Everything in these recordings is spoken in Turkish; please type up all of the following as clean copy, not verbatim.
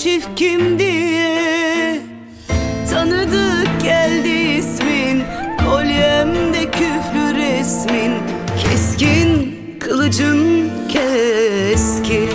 çift kim diye. Tanıdık geldi ismin, kolyemde küflü resmin. Keskin kılıcın keskin.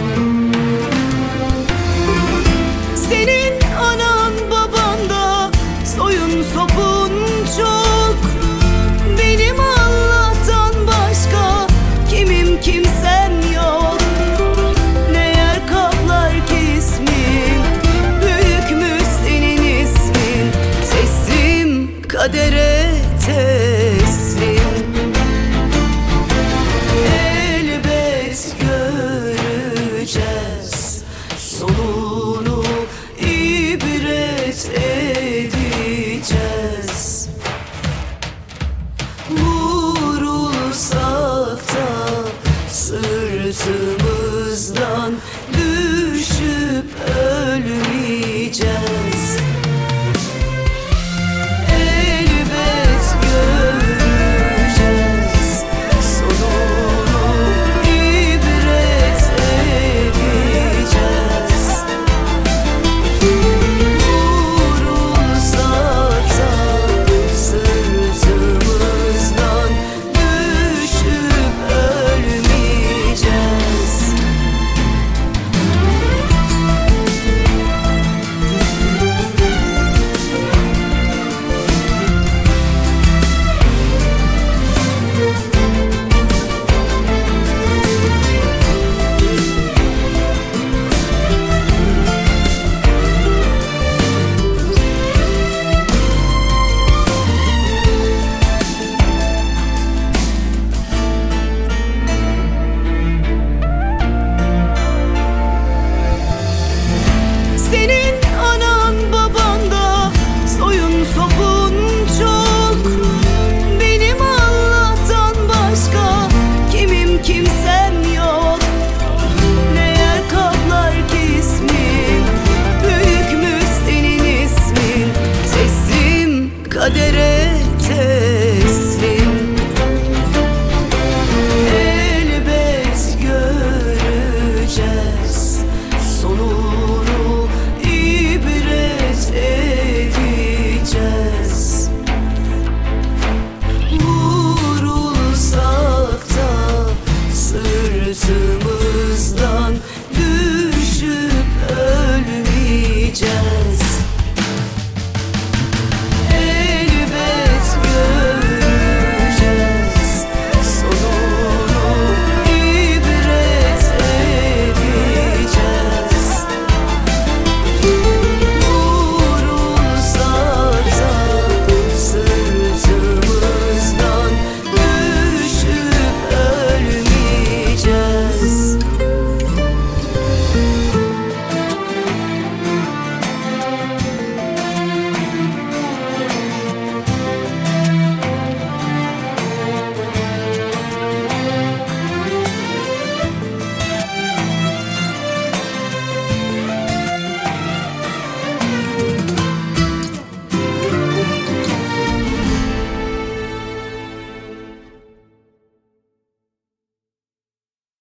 Senin anan baban da soyun sopun çok. Benim Allah'tan başka kimim kimsem yok. Ne yer kaplar ki ismin, büyük mü senin ismin? Teslim kadere teslim. Elbet göreceğiz sonunu, ibret edeceğiz. Vurulsak da sırtımızdan düşüp